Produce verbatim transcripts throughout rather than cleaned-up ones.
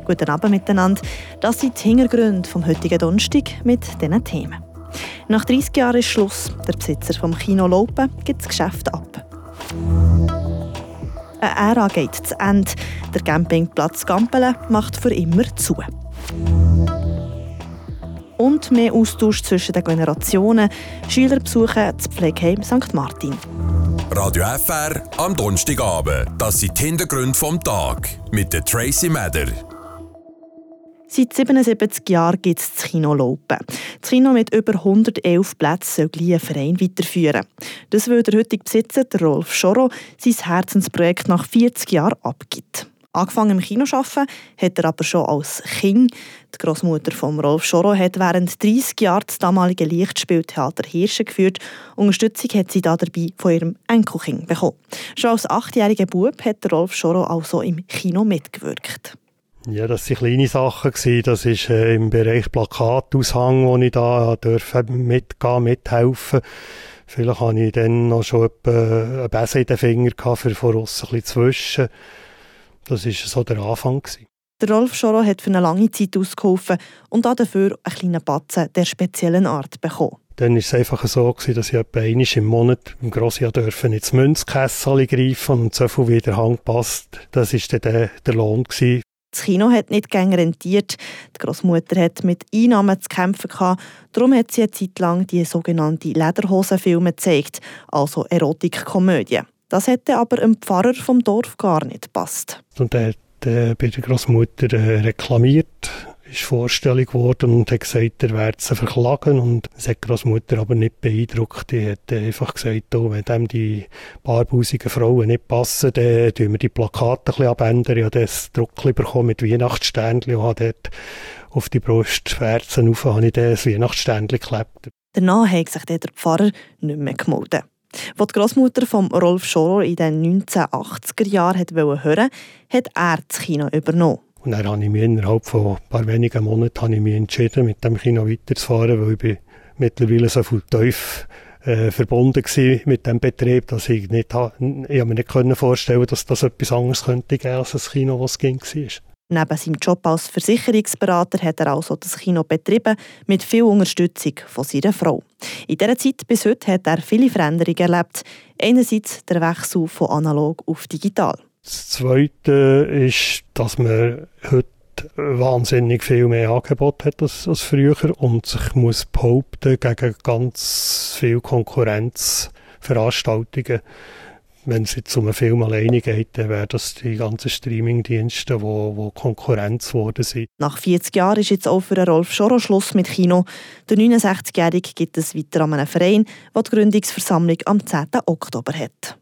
Guten Abend miteinander. Das sind die Hintergründe vom heutigen Donnerstag mit diesen Themen. Nach dreissig Jahren ist Schluss. Der Besitzer vom Kino Laupen gibt das Geschäft ab. Eine Ära geht zu Ende. Der Campingplatz Gampelen macht für immer zu. Und mehr Austausch zwischen den Generationen. Schüler besuchen das Pflegeheim Sankt Martin. Radio F R am Donnerstagabend. Das sind die Hintergründe vom Tag mit der Tracy Meder. Seit siebenundsiebzig Jahren gibt es das Kino Laupen. Das Kino mit über hundertelf Plätzen soll gleich einen Verein weiterführen. Das will der heutige Besitzer, der Rolf Schoro, sein Herzensprojekt nach vierzig Jahren abgibt. Angefangen im Kinoarbeiten hat er aber schon als Kind. Die Grossmutter von Rolf Schoro hat während dreissig Jahren das damalige Lichtspieltheater Hirsche geführt. Unterstützung hat sie dabei von ihrem Enkelkind bekommen. Schon als achtjähriger Bub hat Rolf Schoro also im Kino mitgewirkt. Ja, das waren kleine Sachen. Das ist äh, im Bereich Plakataushang, wo ich da durfte mitgehen, mithelfen. Vielleicht hatte ich dann noch schon einen Besen in den Fingern gehabt, für von aussen ein bisschen zu wischen. Das war so der Anfang. Der Rolf Schoro hat für eine lange Zeit ausgeholfen und dafür einen kleinen Batzen der speziellen Art bekommen. Dann war es einfach so, dass ich etwa einmal im Monat im Grossjahr ins Münzkessel greifen und so viel wie der Hang passt. Das war dann der, der Lohn. Das Kino hat nicht gängig rentiert. Die Grossmutter hat mit Einnahmen zu kämpfen gehabt. Darum hat sie eine Zeit lang die sogenannten Lederhosenfilme gezeigt, also Erotikkomödien. Das hätte aber dem Pfarrer vom Dorf gar nicht gepasst. Und er hat äh, bei der Grossmutter äh, reklamiert, ist Vorstellung geworden und hat gesagt, er werde sie verklagen. Und das hat die Grossmutter aber nicht beeindruckt. Die hat äh, einfach gesagt, oh, wenn dem die barbusigen Frauen nicht passen, dann tun wir die Plakate ein bisschen abändern. Ich habe das Druckchen bekommen mit Weihnachtssternchen und habe dort auf die Brustwarzen rauf habe ich das Weihnachtssternchen geklebt. Danach hat sich der Pfarrer nicht mehr gemeldet. Als die Grossmutter von Rolf Schoro in den neunzehnhundertachtziger Jahren hören wollte, hat er das Kino übernommen. Und dann habe ich mich innerhalb von ein paar wenigen Monaten habe ich mich entschieden, mit dem Kino weiterzufahren, weil ich bin mittlerweile so viel tief äh, verbunden war mit dem Betrieb, dass ich, nicht, ich habe mir nicht vorstellen konnte, dass das etwas anderes könnte geben als das Kino, das es ging war. Neben seinem Job als Versicherungsberater hat er also das Kino betrieben, mit viel Unterstützung von seiner Frau. In dieser Zeit bis heute hat er viele Veränderungen erlebt. Einerseits der Wechsel von analog auf digital. Das Zweite ist, dass man heute wahnsinnig viel mehr Angebot hat als, als früher und sich muss behaupten gegen ganz viele Konkurrenzveranstaltungen. Wenn es jetzt um einen Film alleine geht, dann wären das die ganzen Streamingdienste, die wo Konkurrenz geworden sind. Nach vierzig Jahren ist jetzt auch für Rolf Schoro Schluss mit Kino. Der neunundsechzigjährige gibt es weiter an einem Verein, der die Gründungsversammlung am zehnten Oktober hat.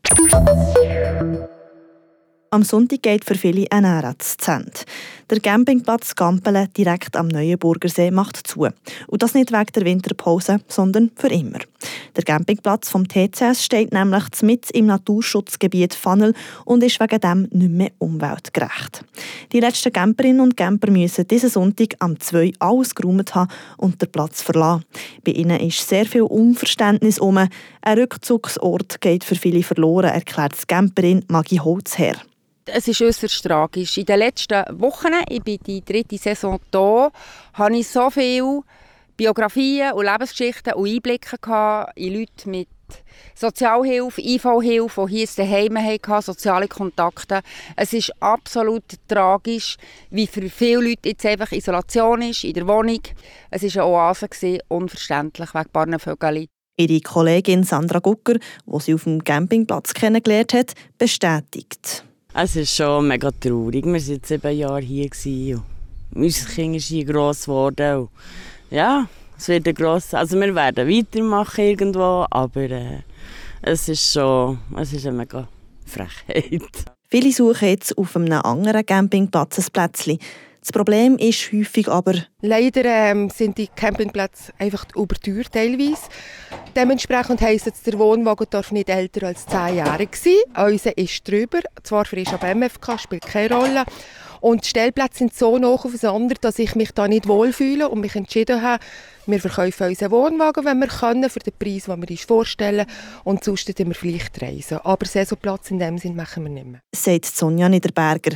Am Sonntag geht für viele eine Ära zu Ende. Der Campingplatz Gampelen direkt am Neuenburgersee macht zu. Und das nicht wegen der Winterpause, sondern für immer. Der Campingplatz vom T C S steht nämlich mitten im Naturschutzgebiet Fanel und ist wegen dem nicht mehr umweltgerecht. Die letzten Camperinnen und Camper müssen diesen Sonntag am zwei alles geräumt haben und den Platz verlassen. Bei ihnen ist sehr viel Unverständnis um. Ein Rückzugsort geht für viele verloren, erklärt die Camperin Maggie Holzherr. Es ist äußerst tragisch. In den letzten Wochen, ich bin die dritte Saison hier, habe ich so viele Biografien und Lebensgeschichten und Einblicke in Leute mit Sozialhilfe, I V-Hilfe, die hier daheim hatten, soziale Kontakte. Es ist absolut tragisch, wie für viele Leute jetzt einfach Isolation ist in der Wohnung. Es war eine Oase, unverständlich wegen Barnenvögel. Ihre Kollegin Sandra Gucker, die sie auf dem Campingplatz kennengelernt hat, bestätigt. Es ist schon mega traurig. Wir waren jetzt sieben Jahre hier. Unser Kind ist hier gross geworden. Ja, es wird ein gross. Also wir werden weitermachen irgendwo, aber äh, es ist schon es ist eine mega Frechheit. Viele suchen jetzt auf einem anderen Campingplatz ein Plätzchen. Das Problem ist häufig aber... Leider ähm, sind die Campingplätze einfach überteuert teilweise. Dementsprechend heisst es, der Wohnwagen darf nicht älter als zehn Jahre sein. Unser ist drüber, zwar frisch ab M F K, spielt keine Rolle. Und die Stellplätze sind so nah aufeinander, dass ich mich da nicht wohlfühle und mich entschieden habe, wir verkaufen unseren Wohnwagen, wenn wir können, für den Preis, den wir uns vorstellen. Und sonst wir vielleicht reisen. Aber Saisonplatz in dem Sinn machen wir nicht mehr. Sagt Sonja Niederberger.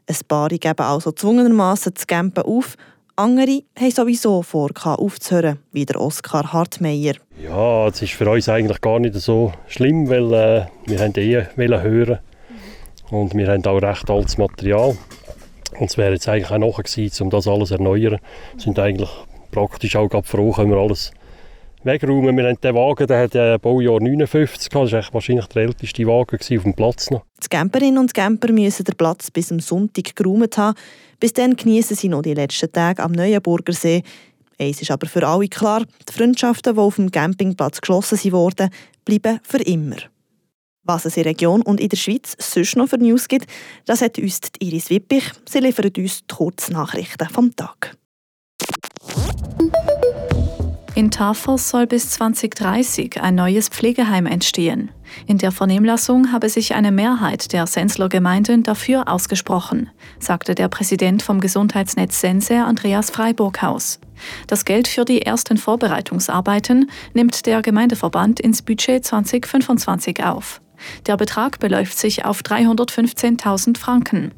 Ein paar geben also zwungenermassen das Campen auf. Andere haben sowieso vor, aufzuhören, wie der Oskar Hartmeier. Ja, es ist für uns eigentlich gar nicht so schlimm, weil äh, wir haben eh hören und wir haben auch recht altes Material. Und es wäre jetzt eigentlich auch nachher gewesen, um das alles zu erneuern. Wir sind eigentlich praktisch auch froh, können wir alles wegräumen. Wir haben den Wagen, der hat ja Baujahr neunundfünfzig gehabt. Das war wahrscheinlich der älteste Wagen auf dem Platz noch. Die Camperinnen und Camper müssen den Platz bis am Sonntag geräumt haben. Bis dann genießen sie noch die letzten Tage am Neuenburgersee. Eins ist aber für alle klar: die Freundschaften, die auf dem Campingplatz geschlossen wurden, bleiben für immer. Was es in der Region und in der Schweiz sonst noch für News gibt, das hat uns die Iris Wippich. Sie liefert uns die Kurznachrichten vom Tag. In Tafers soll bis zwanzig dreißig ein neues Pflegeheim entstehen. In der Vernehmlassung habe sich eine Mehrheit der Sensler Gemeinden dafür ausgesprochen, sagte der Präsident vom Gesundheitsnetz Sense, Andreas Freiburghaus. Das Geld für die ersten Vorbereitungsarbeiten nimmt der Gemeindeverband ins Budget zwanzig fünfundzwanzig auf. Der Betrag beläuft sich auf dreihundertfünfzehntausend Franken.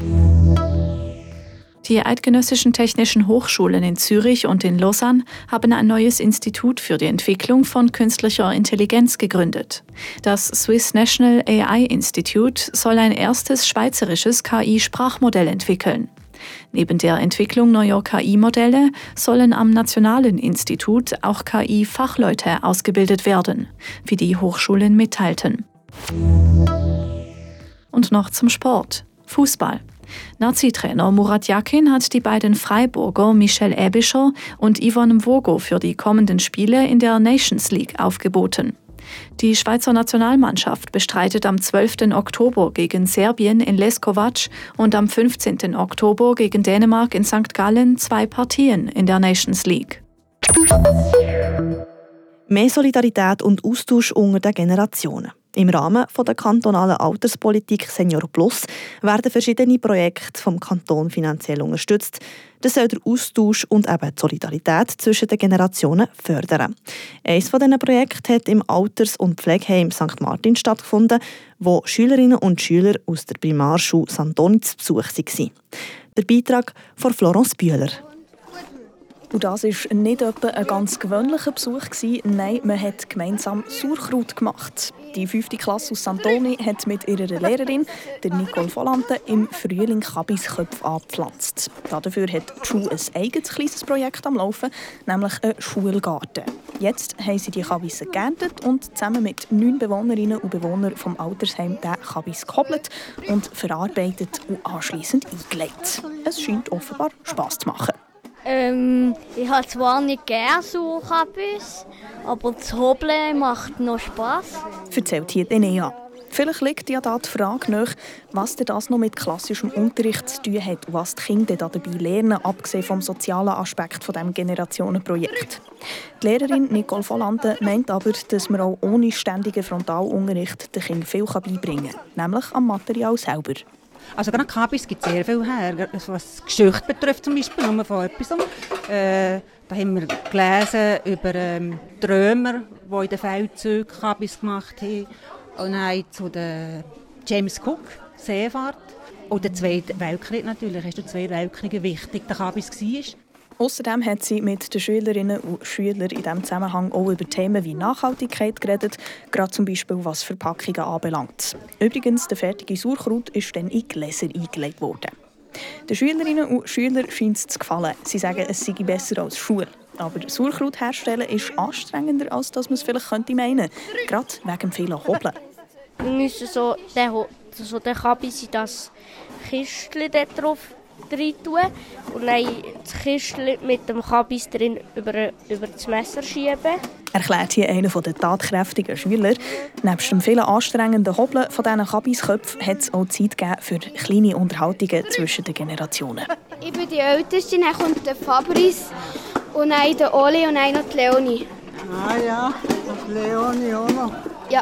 Die Eidgenössischen Technischen Hochschulen in Zürich und in Lausanne haben ein neues Institut für die Entwicklung von künstlicher Intelligenz gegründet. Das Swiss National A I Institute soll ein erstes schweizerisches K I-Sprachmodell entwickeln. Neben der Entwicklung neuer K I-Modelle sollen am Nationalen Institut auch K I-Fachleute ausgebildet werden, wie die Hochschulen mitteilten. Und noch zum Sport. Fußball. Nazi-Trainer Murat Yakin hat die beiden Freiburger Michel Ebischer und Yvonne Mvogo für die kommenden Spiele in der Nations League aufgeboten. Die Schweizer Nationalmannschaft bestreitet am zwölften Oktober gegen Serbien in Leskovac und am fünfzehnten Oktober gegen Dänemark in Sankt Gallen zwei Partien in der Nations League. Mehr Solidarität und Austausch unter den Generationen. Im Rahmen der kantonalen Alterspolitik Senior Plus werden verschiedene Projekte vom Kanton finanziell unterstützt. Das soll den Austausch und eben die Solidarität zwischen den Generationen fördern. Eines dieser Projekte hat im Alters- und Pflegeheim Sankt Martin stattgefunden, wo Schülerinnen und Schüler aus der Primarschule Santoni zu Besuch waren. Der Beitrag von Florence Bühler. Und das war nicht etwa ein ganz gewöhnlicher Besuch. Nein, man hat gemeinsam Sauerkraut gemacht. Die fünfte Klasse aus Santoni hat mit ihrer Lehrerin, der Nicole Volante, im Frühling Kabisköpfe angepflanzt. Dafür hat die Schule ein eigenes kleines Projekt am Laufen, nämlich einen Schulgarten. Jetzt haben sie die Kabisse geerntet und zusammen mit neun Bewohnerinnen und Bewohnern vom Altersheim den Kabis gehobelt und verarbeitet und anschliessend eingelegt. Es scheint offenbar Spass zu machen. Ähm, ich habe zwar nicht gerne Sauerkabis, aber das Hobeln macht noch Spass. Erzählt hier Enea. Vielleicht liegt ja da die Frage nach, was denn das noch mit klassischem Unterricht zu tun hat und was die Kinder dabei lernen, abgesehen vom sozialen Aspekt von diesem Generationenprojekt. Die Lehrerin Nicole Volante meint aber, dass man auch ohne ständigen Frontalunterricht den Kindern viel beibringen kann, nämlich am Material selber. Also gerade Kabis gibt sehr viel her, was Geschichte betrifft zum Beispiel, nur von etwas. Äh, da haben wir gelesen über ähm, die Römer, die in den Feldzügen Kabis gemacht haben. Und dann zu der James Cook, Seefahrt. Und der Zweite Weltkrieg natürlich, ist der Zweite Weltkrieg wichtig, der Kabis war. Außerdem hat sie mit den Schülerinnen und Schülern in diesem Zusammenhang auch über Themen wie Nachhaltigkeit geredet, gerade zum Beispiel was Verpackungen anbelangt. Übrigens, der fertige Sauerkraut ist dann in Gläser eingelegt worden. Den Schülerinnen und Schülern scheint es zu gefallen. Sie sagen, es sei besser als Schule. Aber Sauerkraut herstellen ist anstrengender, als dass man es vielleicht meinen könnte. Gerade wegen vielen Hobeln. Wir müssen so den, so den Kabis in das Kistchen drauf rein tun und dann das Kistchen mit dem Kabis drin über, über das Messer schieben. Erklärt hier einer der tatkräftigen Schüler. Neben dem vielen anstrengenden Hobeln von diesen Kabisköpfen hat es auch Zeit gegeben für kleine Unterhaltungen zwischen den Generationen. Ich bin die Älteste, dann kommt der Fabrice und dann der Oli und dann noch die Leonie. Ah ja, und Leonie auch noch. Ja.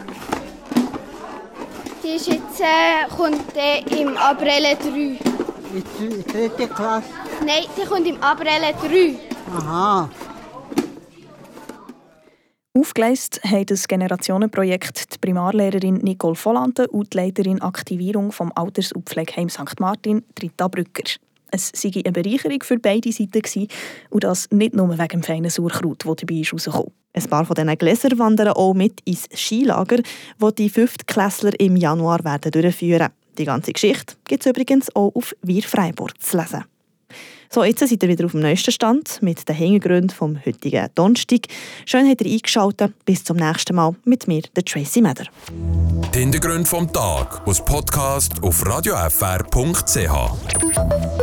Die ist jetzt, äh, kommt äh, im April drei. In die dritte Klasse? Nein, die kommt im April drei. Aha. Aufgeleistet haben das Generationenprojekt die Primarlehrerin Nicole Volante und die Leiterin Aktivierung vom Alters- und Pflegeheim Sankt Martin, Rita Brücker. Es sei eine Bereicherung für beide Seiten gewesen, und das nicht nur wegen dem feinen Sauerkraut, das dabei ist rausgekommen. Ein paar von diesen Gläsern wandern auch mit ins Skilager, das die Fünftklässler im Januar werden durchführen. Die ganze Geschichte gibt es übrigens auch auf Wir Freiburg zu lesen. So, jetzt seid ihr wieder auf dem neuesten Stand mit den Hintergründen vom heutigen Donnerstag. Schön, habt ihr eingeschaltet. Bis zum nächsten Mal mit mir, der Tracy Meder. Die Hintergründe vom Tag aus Podcast auf radio f r punkt c h.